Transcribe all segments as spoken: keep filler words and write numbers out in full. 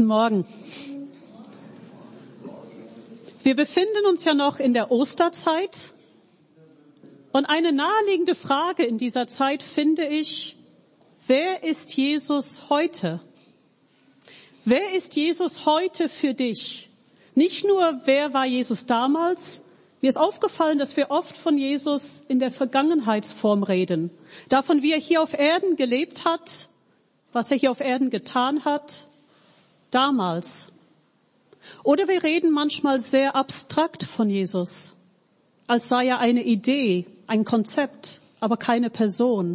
Guten Morgen. Wir befinden uns ja noch in der Osterzeit und eine naheliegende Frage in dieser Zeit finde ich, wer ist Jesus heute? Wer ist Jesus heute für dich? Nicht nur, wer war Jesus damals? Mir ist aufgefallen, dass wir oft von Jesus in der Vergangenheitsform reden. Davon, wie er hier auf Erden gelebt hat, was er hier auf Erden getan hat, damals. Oder wir reden manchmal sehr abstrakt von Jesus, als sei er eine Idee, ein Konzept, aber keine Person.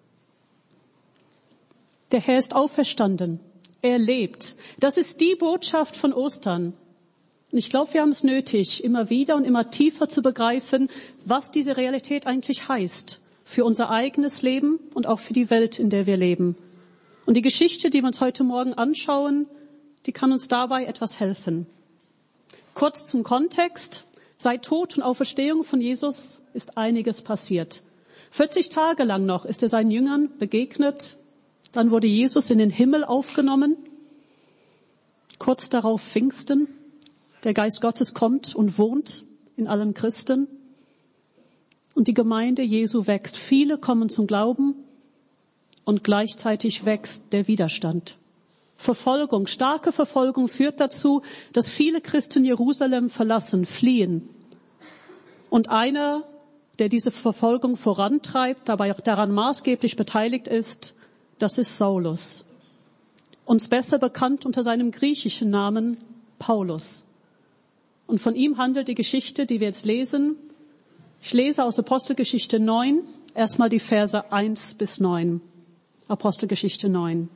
Der Herr ist auferstanden. Er lebt. Das ist die Botschaft von Ostern. Und ich glaube, wir haben es nötig, immer wieder und immer tiefer zu begreifen, was diese Realität eigentlich heißt. Für unser eigenes Leben und auch für die Welt, in der wir leben. Und die Geschichte, die wir uns heute Morgen anschauen, die kann uns dabei etwas helfen. Kurz zum Kontext. Seit Tod und Auferstehung von Jesus ist einiges passiert. vierzig Tage lang noch ist er seinen Jüngern begegnet. Dann wurde Jesus in den Himmel aufgenommen. Kurz darauf Pfingsten. Der Geist Gottes kommt und wohnt in allen Christen. Und die Gemeinde Jesu wächst. Viele kommen zum Glauben und gleichzeitig wächst der Widerstand. Verfolgung, starke Verfolgung führt dazu, dass viele Christen Jerusalem verlassen, fliehen. Und einer, der diese Verfolgung vorantreibt, dabei auch daran maßgeblich beteiligt ist, das ist Saulus. Uns besser bekannt unter seinem griechischen Namen Paulus. Und von ihm handelt die Geschichte, die wir jetzt lesen. Ich lese aus Apostelgeschichte neun, erstmal die Verse eins bis neun. Apostelgeschichte neun.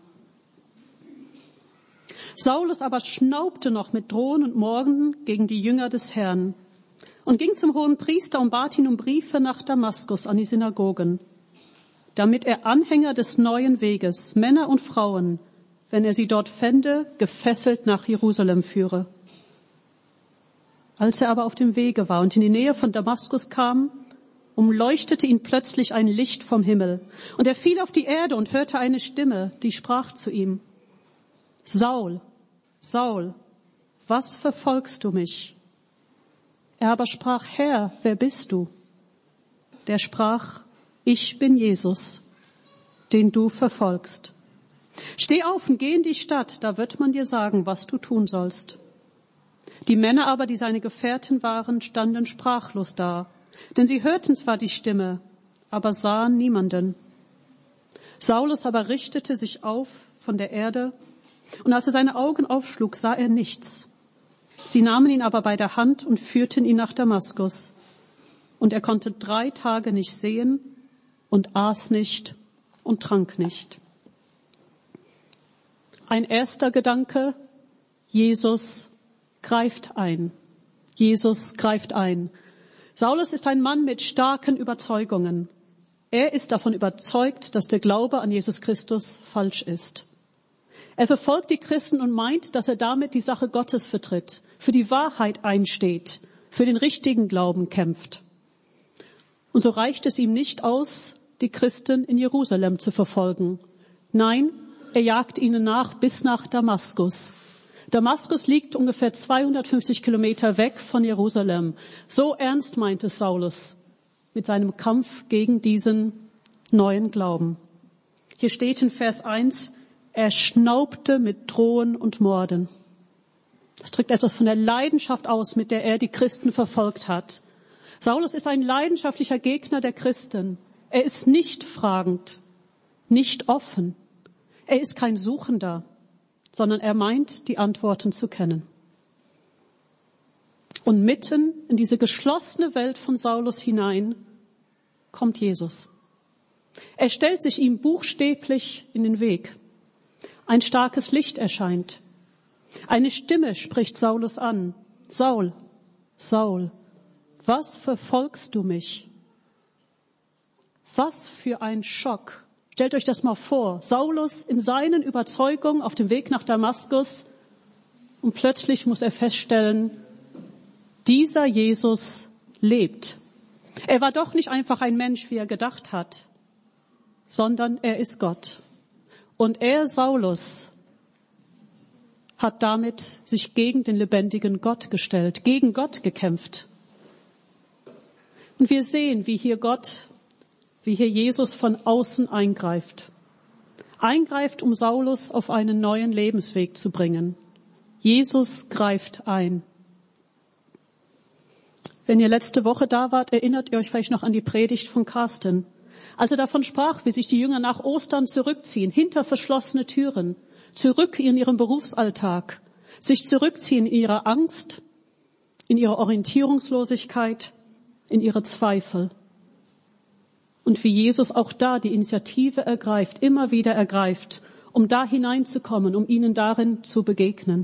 Saulus aber schnaubte noch mit Drohen und Morgen gegen die Jünger des Herrn und ging zum hohen Priester und bat ihn um Briefe nach Damaskus an die Synagogen, damit er Anhänger des neuen Weges, Männer und Frauen, wenn er sie dort fände, gefesselt nach Jerusalem führe. Als er aber auf dem Wege war und in die Nähe von Damaskus kam, umleuchtete ihn plötzlich ein Licht vom Himmel. Und er fiel auf die Erde und hörte eine Stimme, die sprach zu ihm: Saul, Saul, was verfolgst du mich? Er aber sprach: Herr, wer bist du? Der sprach: Ich bin Jesus, den du verfolgst. Steh auf und geh in die Stadt, da wird man dir sagen, was du tun sollst. Die Männer aber, die seine Gefährten waren, standen sprachlos da, denn sie hörten zwar die Stimme, aber sahen niemanden. Saulus aber richtete sich auf von der Erde, und als er seine Augen aufschlug, sah er nichts. Sie nahmen ihn aber bei der Hand und führten ihn nach Damaskus. Und er konnte drei Tage nicht sehen und aß nicht und trank nicht. Ein erster Gedanke: Jesus greift ein. Jesus greift ein. Saulus ist ein Mann mit starken Überzeugungen. Er ist davon überzeugt, dass der Glaube an Jesus Christus falsch ist. Er verfolgt die Christen und meint, dass er damit die Sache Gottes vertritt, für die Wahrheit einsteht, für den richtigen Glauben kämpft. Und so reicht es ihm nicht aus, die Christen in Jerusalem zu verfolgen. Nein, er jagt ihnen nach bis nach Damaskus. Damaskus liegt ungefähr zweihundertfünfzig Kilometer weg von Jerusalem. So ernst meinte Saulus mit seinem Kampf gegen diesen neuen Glauben. Hier steht in Vers eins, er schnaubte mit Drohen und Morden. Das drückt etwas von der Leidenschaft aus, mit der er die Christen verfolgt hat. Saulus ist ein leidenschaftlicher Gegner der Christen. Er ist nicht fragend, nicht offen. Er ist kein Suchender, sondern er meint, die Antworten zu kennen. Und mitten in diese geschlossene Welt von Saulus hinein kommt Jesus. Er stellt sich ihm buchstäblich in den Weg. Ein starkes Licht erscheint. Eine Stimme spricht Saulus an. Saul, Saul, was verfolgst du mich? Was für ein Schock. Stellt euch das mal vor. Saulus in seinen Überzeugungen auf dem Weg nach Damaskus und plötzlich muss er feststellen, dieser Jesus lebt. Er war doch nicht einfach ein Mensch, wie er gedacht hat, sondern er ist Gott. Und er, Saulus, hat damit sich gegen den lebendigen Gott gestellt, gegen Gott gekämpft. Und wir sehen, wie hier Gott, wie hier Jesus von außen eingreift. Eingreift, um Saulus auf einen neuen Lebensweg zu bringen. Jesus greift ein. Wenn ihr letzte Woche da wart, erinnert ihr euch vielleicht noch an die Predigt von Carsten, als er davon sprach, wie sich die Jünger nach Ostern zurückziehen, hinter verschlossene Türen, zurück in ihren Berufsalltag, sich zurückziehen in ihre Angst, in ihre Orientierungslosigkeit, in ihre Zweifel. Und wie Jesus auch da die Initiative ergreift, immer wieder ergreift, um da hineinzukommen, um ihnen darin zu begegnen.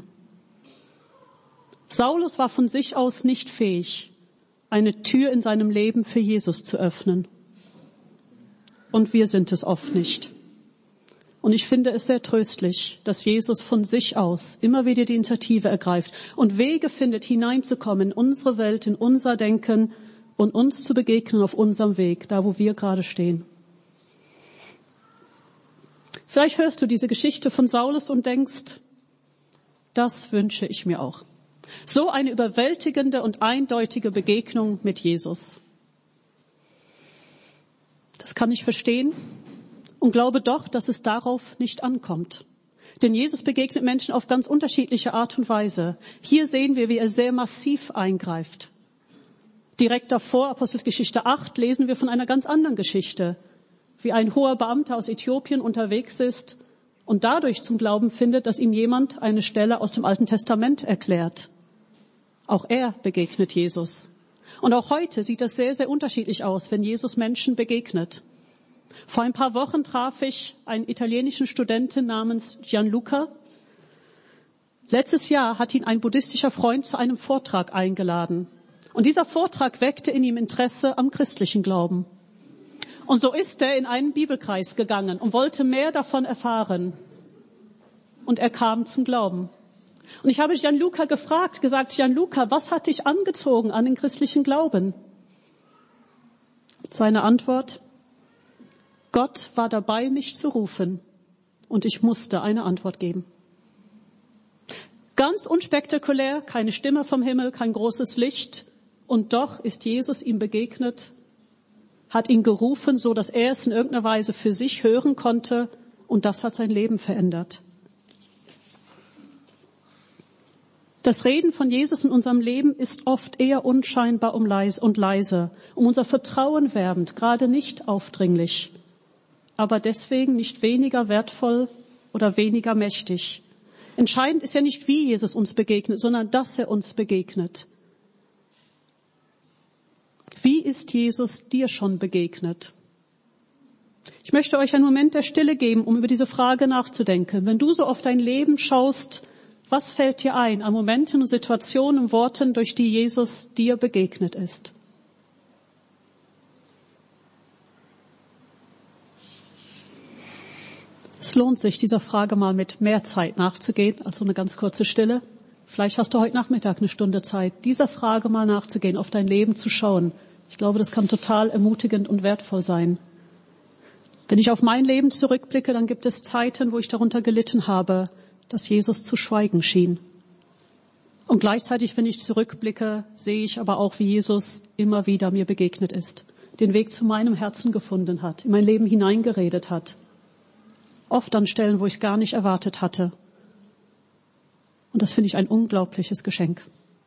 Saulus war von sich aus nicht fähig, eine Tür in seinem Leben für Jesus zu öffnen. Und wir sind es oft nicht. Und ich finde es sehr tröstlich, dass Jesus von sich aus immer wieder die Initiative ergreift und Wege findet, hineinzukommen in unsere Welt, in unser Denken und uns zu begegnen auf unserem Weg, da wo wir gerade stehen. Vielleicht hörst du diese Geschichte von Saulus und denkst, das wünsche ich mir auch. So eine überwältigende und eindeutige Begegnung mit Jesus. Das kann ich verstehen und glaube doch, dass es darauf nicht ankommt. Denn Jesus begegnet Menschen auf ganz unterschiedliche Art und Weise. Hier sehen wir, wie er sehr massiv eingreift. Direkt davor, Apostelgeschichte acht, lesen wir von einer ganz anderen Geschichte, wie ein hoher Beamter aus Äthiopien unterwegs ist und dadurch zum Glauben findet, dass ihm jemand eine Stelle aus dem Alten Testament erklärt. Auch er begegnet Jesus. Und auch heute sieht das sehr, sehr unterschiedlich aus, wenn Jesus Menschen begegnet. Vor ein paar Wochen traf ich einen italienischen Studenten namens Gianluca. Letztes Jahr hat ihn ein buddhistischer Freund zu einem Vortrag eingeladen. Und dieser Vortrag weckte in ihm Interesse am christlichen Glauben. Und so ist er in einen Bibelkreis gegangen und wollte mehr davon erfahren. Und er kam zum Glauben. Und ich habe Gianluca gefragt, gesagt, Gianluca, was hat dich angezogen an den christlichen Glauben? Seine Antwort, Gott war dabei, mich zu rufen. Und ich musste eine Antwort geben. Ganz unspektakulär, keine Stimme vom Himmel, kein großes Licht. Und doch ist Jesus ihm begegnet, hat ihn gerufen, so dass er es in irgendeiner Weise für sich hören konnte. Und das hat sein Leben verändert. Das Reden von Jesus in unserem Leben ist oft eher unscheinbar und leise, um unser Vertrauen werbend, gerade nicht aufdringlich, aber deswegen nicht weniger wertvoll oder weniger mächtig. Entscheidend ist ja nicht, wie Jesus uns begegnet, sondern dass er uns begegnet. Wie ist Jesus dir schon begegnet? Ich möchte euch einen Moment der Stille geben, um über diese Frage nachzudenken. Wenn du so auf dein Leben schaust, was fällt dir ein an Momenten und Situationen und Worten, durch die Jesus dir begegnet ist? Es lohnt sich, dieser Frage mal mit mehr Zeit nachzugehen, als so eine ganz kurze Stille. Vielleicht hast du heute Nachmittag eine Stunde Zeit, dieser Frage mal nachzugehen, auf dein Leben zu schauen. Ich glaube, das kann total ermutigend und wertvoll sein. Wenn ich auf mein Leben zurückblicke, dann gibt es Zeiten, wo ich darunter gelitten habe, dass Jesus zu schweigen schien. Und gleichzeitig, wenn ich zurückblicke, sehe ich aber auch, wie Jesus immer wieder mir begegnet ist, den Weg zu meinem Herzen gefunden hat, in mein Leben hineingeredet hat. Oft an Stellen, wo ich es gar nicht erwartet hatte. Und das finde ich ein unglaubliches Geschenk.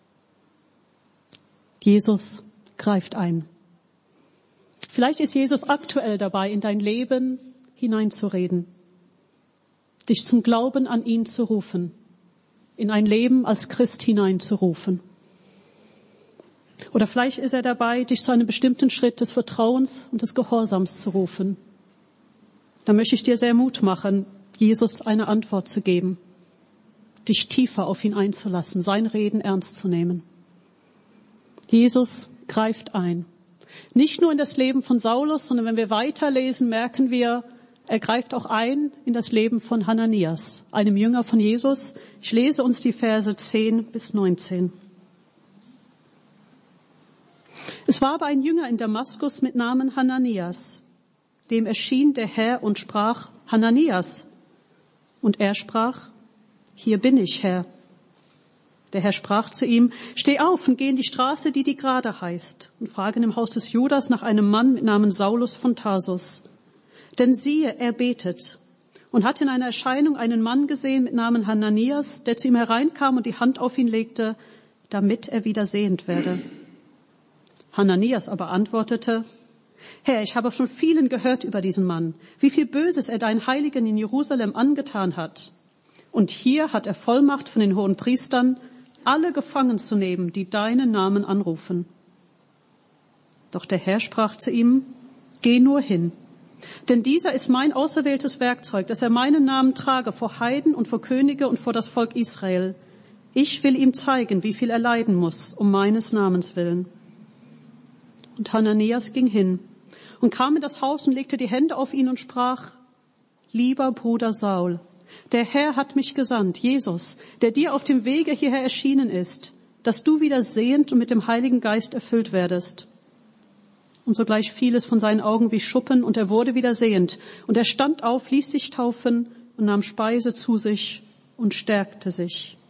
Jesus greift ein. Vielleicht ist Jesus aktuell dabei, in dein Leben hineinzureden, dich zum Glauben an ihn zu rufen, in ein Leben als Christ hineinzurufen. Oder vielleicht ist er dabei, dich zu einem bestimmten Schritt des Vertrauens und des Gehorsams zu rufen. Da möchte ich dir sehr Mut machen, Jesus eine Antwort zu geben, dich tiefer auf ihn einzulassen, sein Reden ernst zu nehmen. Jesus greift ein. Nicht nur in das Leben von Saulus, sondern wenn wir weiterlesen, merken wir, er greift auch ein in das Leben von Hananias, einem Jünger von Jesus. Ich lese uns die Verse zehn bis neunzehn. Es war aber ein Jünger in Damaskus mit Namen Hananias. Dem erschien der Herr und sprach, Hananias. Und er sprach, hier bin ich, Herr. Der Herr sprach zu ihm, steh auf und geh in die Straße, die die Gerade heißt, und frage im Haus des Judas nach einem Mann mit Namen Saulus von Tarsus. Denn siehe, er betet und hat in einer Erscheinung einen Mann gesehen mit Namen Hananias, der zu ihm hereinkam und die Hand auf ihn legte, damit er wieder sehend werde. Hananias aber antwortete, Herr, ich habe von vielen gehört über diesen Mann, wie viel Böses er deinen Heiligen in Jerusalem angetan hat. Und hier hat er Vollmacht von den hohen Priestern, alle gefangen zu nehmen, die deinen Namen anrufen. Doch der Herr sprach zu ihm, geh nur hin, denn dieser ist mein auserwähltes Werkzeug, dass er meinen Namen trage vor Heiden und vor Könige und vor das Volk Israel. Ich will ihm zeigen, wie viel er leiden muss, um meines Namens willen. Und Hananias ging hin und kam in das Haus und legte die Hände auf ihn und sprach, lieber Bruder Saul, der Herr hat mich gesandt, Jesus, der dir auf dem Wege hierher erschienen ist, dass du wieder sehend und mit dem Heiligen Geist erfüllt werdest. Und sogleich fiel es von seinen Augen wie Schuppen, und er wurde wieder sehend. Und er stand auf, ließ sich taufen und nahm Speise zu sich und stärkte sich.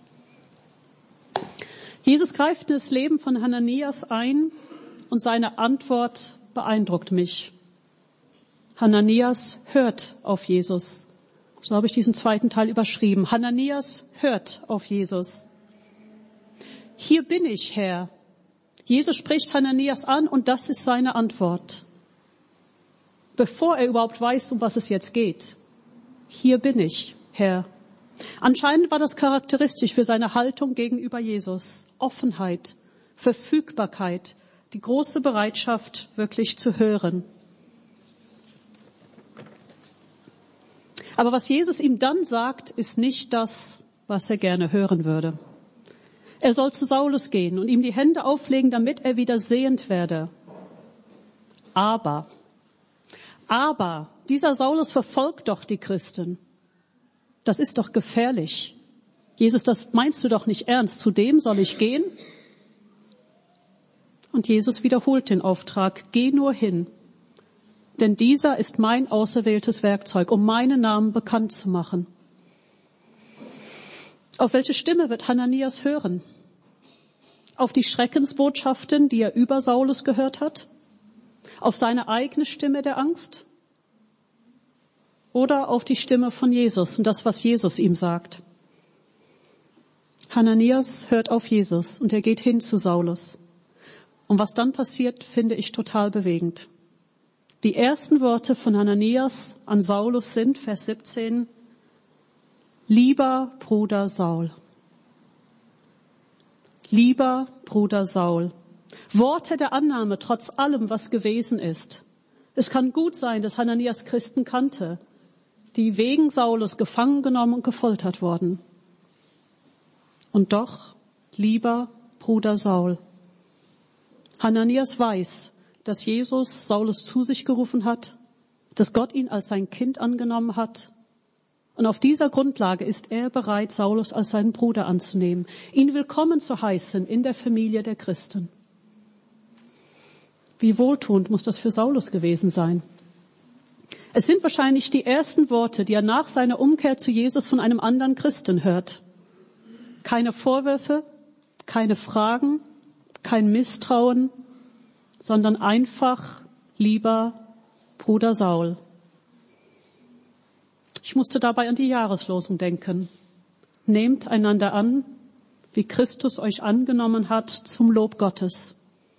Jesus greift in das Leben von Hananias ein, und seine Antwort beeindruckt mich. Hananias hört auf Jesus. So habe ich diesen zweiten Teil überschrieben. Hananias hört auf Jesus. Hier bin ich, Herr. Jesus spricht Hananias an und das ist seine Antwort. Bevor er überhaupt weiß, um was es jetzt geht. Hier bin ich, Herr. Anscheinend war das charakteristisch für seine Haltung gegenüber Jesus. Offenheit, Verfügbarkeit, die große Bereitschaft, wirklich zu hören. Aber was Jesus ihm dann sagt, ist nicht das, was er gerne hören würde. Er soll zu Saulus gehen und ihm die Hände auflegen, damit er wieder sehend werde. Aber, aber, dieser Saulus verfolgt doch die Christen. Das ist doch gefährlich. Jesus, das meinst du doch nicht ernst. Zu dem soll ich gehen? Und Jesus wiederholt den Auftrag, geh nur hin. Denn dieser ist mein auserwähltes Werkzeug, um meinen Namen bekannt zu machen. Auf welche Stimme wird Hananias hören? Auf die Schreckensbotschaften, die er über Saulus gehört hat? Auf seine eigene Stimme der Angst? Oder auf die Stimme von Jesus und das, was Jesus ihm sagt? Hananias hört auf Jesus und er geht hin zu Saulus. Und was dann passiert, finde ich total bewegend. Die ersten Worte von Hananias an Saulus sind, Vers siebzehn, lieber Bruder Saul. Lieber Bruder Saul. Worte der Annahme trotz allem, was gewesen ist. Es kann gut sein, dass Hananias Christen kannte, die wegen Saulus gefangen genommen und gefoltert wurden. Und doch, lieber Bruder Saul. Hananias weiß, dass Jesus Saulus zu sich gerufen hat, dass Gott ihn als sein Kind angenommen hat. Und auf dieser Grundlage ist er bereit, Saulus als seinen Bruder anzunehmen, ihn willkommen zu heißen in der Familie der Christen. Wie wohltuend muss das für Saulus gewesen sein. Es sind wahrscheinlich die ersten Worte, die er nach seiner Umkehr zu Jesus von einem anderen Christen hört. Keine Vorwürfe, keine Fragen, kein Misstrauen, sondern einfach, lieber Bruder Saul. Ich musste dabei an die Jahreslosung denken. Nehmt einander an, wie Christus euch angenommen hat, zum Lob Gottes.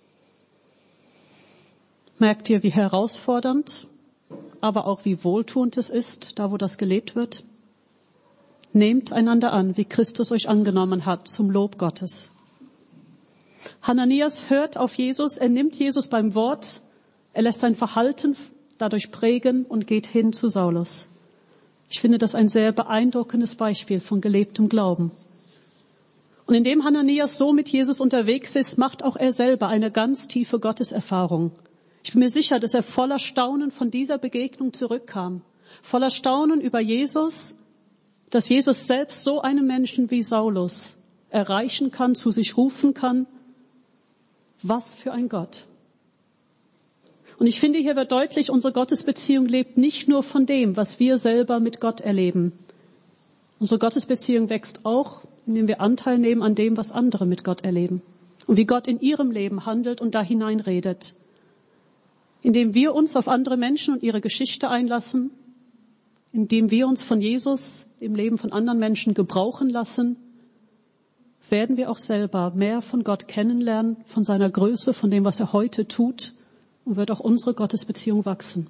Merkt ihr, wie herausfordernd, aber auch wie wohltuend es ist, da wo das gelebt wird? Nehmt einander an, wie Christus euch angenommen hat, zum Lob Gottes. Hananias hört auf Jesus, er nimmt Jesus beim Wort, er lässt sein Verhalten dadurch prägen und geht hin zu Saulus. Ich finde das ein sehr beeindruckendes Beispiel von gelebtem Glauben. Und indem Hananias so mit Jesus unterwegs ist, macht auch er selber eine ganz tiefe Gotteserfahrung. Ich bin mir sicher, dass er voller Staunen von dieser Begegnung zurückkam. Voller Staunen über Jesus, dass Jesus selbst so einen Menschen wie Saulus erreichen kann, zu sich rufen kann. Was für ein Gott. Und ich finde, hier wird deutlich, unsere Gottesbeziehung lebt nicht nur von dem, was wir selber mit Gott erleben. Unsere Gottesbeziehung wächst auch, indem wir Anteil nehmen an dem, was andere mit Gott erleben und wie Gott in ihrem Leben handelt und da hineinredet. Indem wir uns auf andere Menschen und ihre Geschichte einlassen, indem wir uns von Jesus im Leben von anderen Menschen gebrauchen lassen, werden wir auch selber mehr von Gott kennenlernen, von seiner Größe, von dem, was er heute tut, und wird auch unsere Gottesbeziehung wachsen.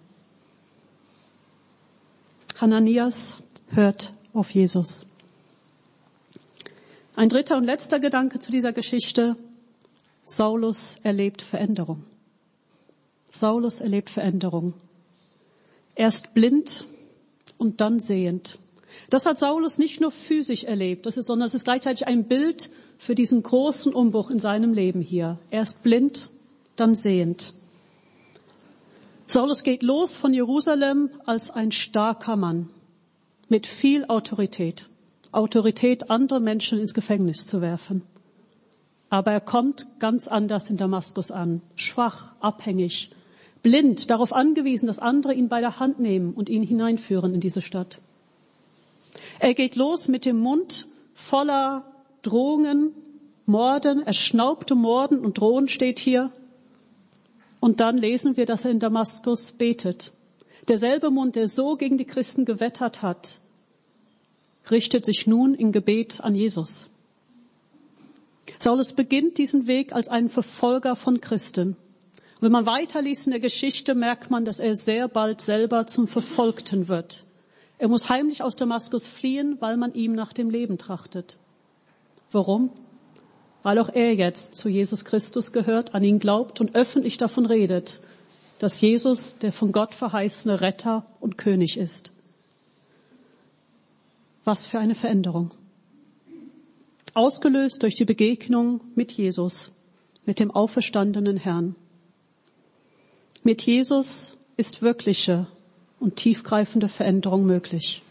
Hananias hört auf Jesus. Ein dritter und letzter Gedanke zu dieser Geschichte. Saulus erlebt Veränderung. Saulus erlebt Veränderung. Erst blind und dann sehend. Das hat Saulus nicht nur physisch erlebt, das ist, sondern es ist gleichzeitig ein Bild für diesen großen Umbruch in seinem Leben hier. Erst blind, dann sehend. Saulus geht los von Jerusalem als ein starker Mann mit viel Autorität. Autorität, andere Menschen ins Gefängnis zu werfen. Aber er kommt ganz anders in Damaskus an. Schwach, abhängig, blind, darauf angewiesen, dass andere ihn bei der Hand nehmen und ihn hineinführen in diese Stadt. Er geht los mit dem Mund voller Drohungen, Morden, er schnaubte Morden und Drohen steht hier. Und dann lesen wir, dass er in Damaskus betet. Derselbe Mund, der so gegen die Christen gewettert hat, richtet sich nun in Gebet an Jesus. Saulus beginnt diesen Weg als ein Verfolger von Christen. Und wenn man weiterliest in der Geschichte, merkt man, dass er sehr bald selber zum Verfolgten wird. Er muss heimlich aus Damaskus fliehen, weil man ihm nach dem Leben trachtet. Warum? Weil auch er jetzt zu Jesus Christus gehört, an ihn glaubt und öffentlich davon redet, dass Jesus der von Gott verheißene Retter und König ist. Was für eine Veränderung. Ausgelöst durch die Begegnung mit Jesus, mit dem auferstandenen Herrn. Mit Jesus ist wirkliche und tiefgreifende Veränderung möglich.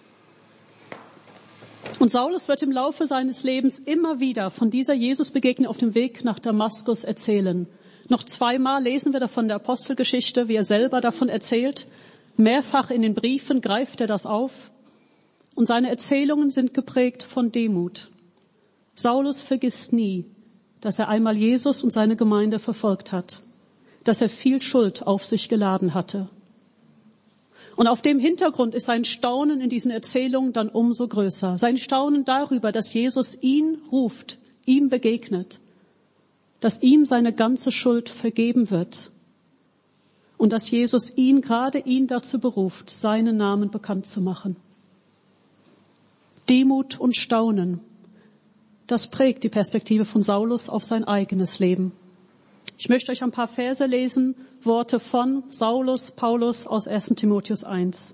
Und Saulus wird im Laufe seines Lebens immer wieder von dieser Jesus-Begegnung auf dem Weg nach Damaskus erzählen. Noch zweimal lesen wir davon in der Apostelgeschichte, wie er selber davon erzählt. Mehrfach in den Briefen greift er das auf. Und seine Erzählungen sind geprägt von Demut. Saulus vergisst nie, dass er einmal Jesus und seine Gemeinde verfolgt hat, dass er viel Schuld auf sich geladen hatte. Und auf dem Hintergrund ist sein Staunen in diesen Erzählungen dann umso größer. Sein Staunen darüber, dass Jesus ihn ruft, ihm begegnet, dass ihm seine ganze Schuld vergeben wird und dass Jesus ihn, gerade ihn dazu beruft, seinen Namen bekannt zu machen. Demut und Staunen, das prägt die Perspektive von Saulus auf sein eigenes Leben. Ich möchte euch ein paar Verse lesen, Worte von Saulus, Paulus aus erster Timotheus eins.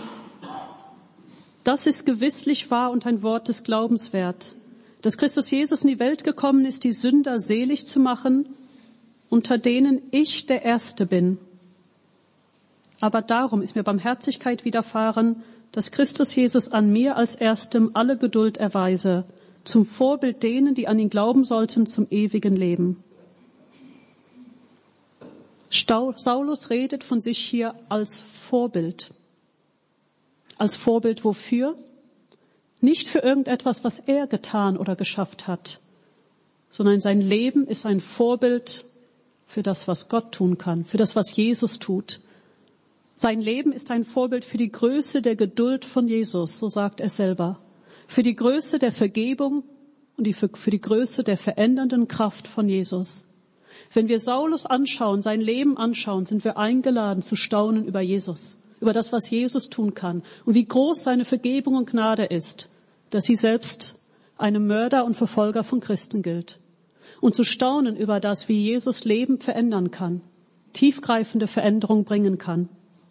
Das ist gewisslich wahr und ein Wort des Glaubens wert, dass Christus Jesus in die Welt gekommen ist, die Sünder selig zu machen, unter denen ich der Erste bin. Aber darum ist mir Barmherzigkeit widerfahren, dass Christus Jesus an mir als Erstem alle Geduld erweise, zum Vorbild denen, die an ihn glauben sollten, zum ewigen Leben. Saulus redet von sich hier als Vorbild. Als Vorbild wofür? Nicht für irgendetwas, was er getan oder geschafft hat, sondern sein Leben ist ein Vorbild für das, was Gott tun kann, für das, was Jesus tut. Sein Leben ist ein Vorbild für die Größe der Geduld von Jesus, so sagt er selber, für die Größe der Vergebung und die, für, für die Größe der verändernden Kraft von Jesus. Wenn wir Saulus anschauen, sein Leben anschauen, sind wir eingeladen zu staunen über Jesus, über das, was Jesus tun kann und wie groß seine Vergebung und Gnade ist, dass sie selbst einem Mörder und Verfolger von Christen gilt. Und zu staunen über das, wie Jesus Leben verändern kann, tiefgreifende Veränderung bringen kann.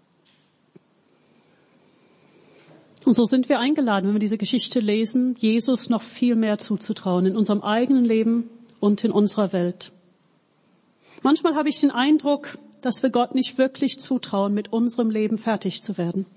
Und so sind wir eingeladen, wenn wir diese Geschichte lesen, Jesus noch viel mehr zuzutrauen in unserem eigenen Leben und in unserer Welt. Manchmal habe ich den Eindruck, dass wir Gott nicht wirklich zutrauen, mit unserem Leben fertig zu werden.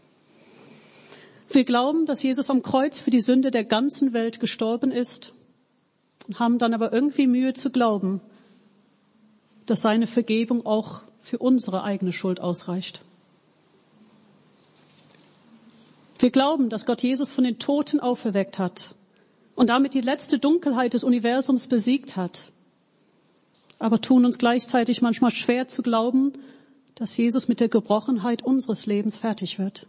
Wir glauben, dass Jesus am Kreuz für die Sünde der ganzen Welt gestorben ist und haben dann aber irgendwie Mühe zu glauben, dass seine Vergebung auch für unsere eigene Schuld ausreicht. Wir glauben, dass Gott Jesus von den Toten auferweckt hat und damit die letzte Dunkelheit des Universums besiegt hat. Aber tun uns gleichzeitig manchmal schwer zu glauben, dass Jesus mit der Gebrochenheit unseres Lebens fertig wird.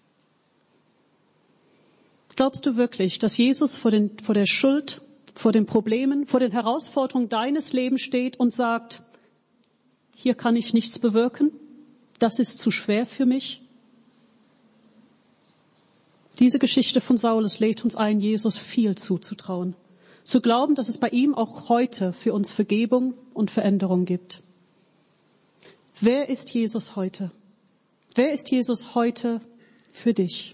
Glaubst du wirklich, dass Jesus vor, den, vor der Schuld, vor den Problemen, vor den Herausforderungen deines Lebens steht und sagt, hier kann ich nichts bewirken, das ist zu schwer für mich? Diese Geschichte von Saulus lädt uns ein, Jesus viel zuzutrauen. Zu glauben, dass es bei ihm auch heute für uns Vergebung und Veränderung gibt. Wer ist Jesus heute? Wer ist Jesus heute für dich?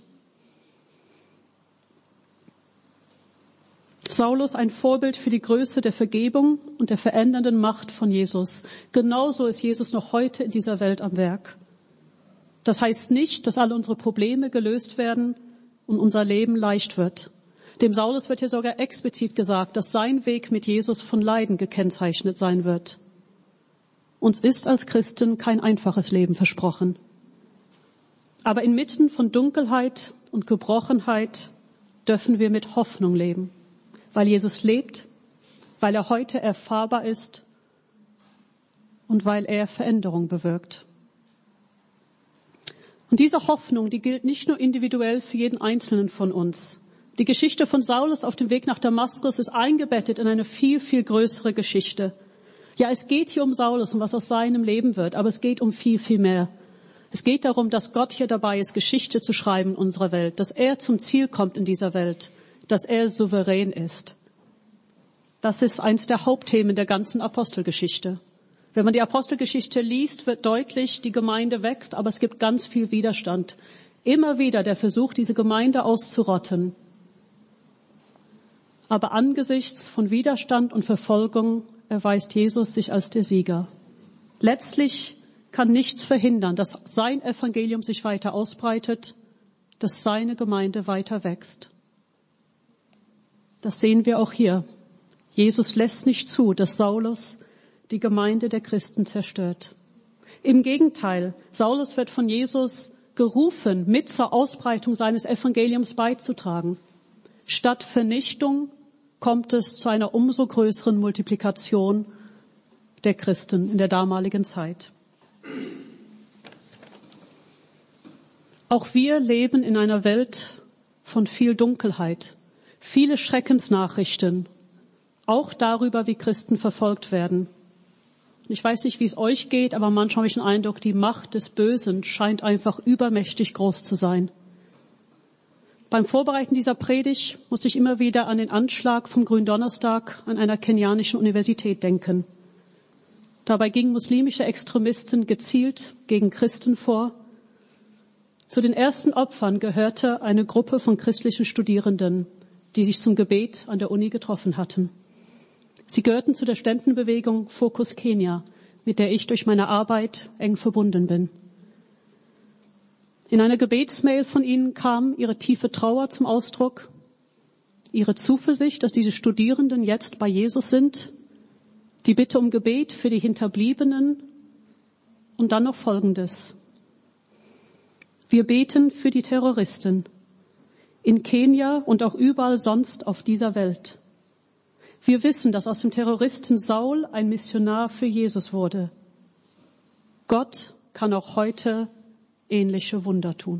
Saulus ein Vorbild für die Größe der Vergebung und der verändernden Macht von Jesus. Genauso ist Jesus noch heute in dieser Welt am Werk. Das heißt nicht, dass alle unsere Probleme gelöst werden und unser Leben leicht wird. Dem Saulus wird hier sogar explizit gesagt, dass sein Weg mit Jesus von Leiden gekennzeichnet sein wird. Uns ist als Christen kein einfaches Leben versprochen. Aber inmitten von Dunkelheit und Gebrochenheit dürfen wir mit Hoffnung leben. Weil Jesus lebt, weil er heute erfahrbar ist und weil er Veränderung bewirkt. Und diese Hoffnung, die gilt nicht nur individuell für jeden Einzelnen von uns. Die Geschichte von Saulus auf dem Weg nach Damaskus ist eingebettet in eine viel, viel größere Geschichte. Ja, es geht hier um Saulus und was aus seinem Leben wird, aber es geht um viel, viel mehr. Es geht darum, dass Gott hier dabei ist, Geschichte zu schreiben in unserer Welt, dass er zum Ziel kommt in dieser Welt, dass er souverän ist. Das ist eins der Hauptthemen der ganzen Apostelgeschichte. Wenn man die Apostelgeschichte liest, wird deutlich, die Gemeinde wächst, aber es gibt ganz viel Widerstand. Immer wieder der Versuch, diese Gemeinde auszurotten. Aber angesichts von Widerstand und Verfolgung erweist Jesus sich als der Sieger. Letztlich kann nichts verhindern, dass sein Evangelium sich weiter ausbreitet, dass seine Gemeinde weiter wächst. Das sehen wir auch hier. Jesus lässt nicht zu, dass Saulus die Gemeinde der Christen zerstört. Im Gegenteil, Saulus wird von Jesus gerufen, mit zur Ausbreitung seines Evangeliums beizutragen. Statt Vernichtung kommt es zu einer umso größeren Multiplikation der Christen in der damaligen Zeit. Auch wir leben in einer Welt von viel Dunkelheit. Viele Schreckensnachrichten, auch darüber, wie Christen verfolgt werden. Ich weiß nicht, wie es euch geht, aber manchmal habe ich den Eindruck, die Macht des Bösen scheint einfach übermächtig groß zu sein. Beim Vorbereiten dieser Predigt musste ich immer wieder an den Anschlag vom Gründonnerstag an einer kenianischen Universität denken. Dabei gingen muslimische Extremisten gezielt gegen Christen vor. Zu den ersten Opfern gehörte eine Gruppe von christlichen Studierenden, die sich zum Gebet an der Uni getroffen hatten. Sie gehörten zu der Ständenbewegung Focus Kenya, mit der ich durch meine Arbeit eng verbunden bin. In einer Gebetsmail von ihnen kam ihre tiefe Trauer zum Ausdruck, ihre Zuversicht, dass diese Studierenden jetzt bei Jesus sind, die Bitte um Gebet für die Hinterbliebenen und dann noch Folgendes. Wir beten für die Terroristen in Kenia und auch überall sonst auf dieser Welt. Wir wissen, dass aus dem Terroristen Saul ein Missionar für Jesus wurde. Gott kann auch heute ähnliche Wunder tun.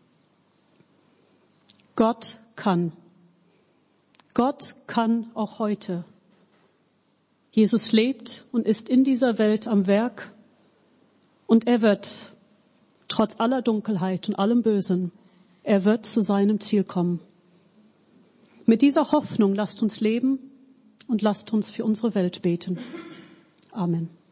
Gott kann. Gott kann auch heute. Jesus lebt und ist in dieser Welt am Werk und er wird, trotz aller Dunkelheit und allem Bösen, er wird zu seinem Ziel kommen. Mit dieser Hoffnung lasst uns leben und lasst uns für unsere Welt beten. Amen.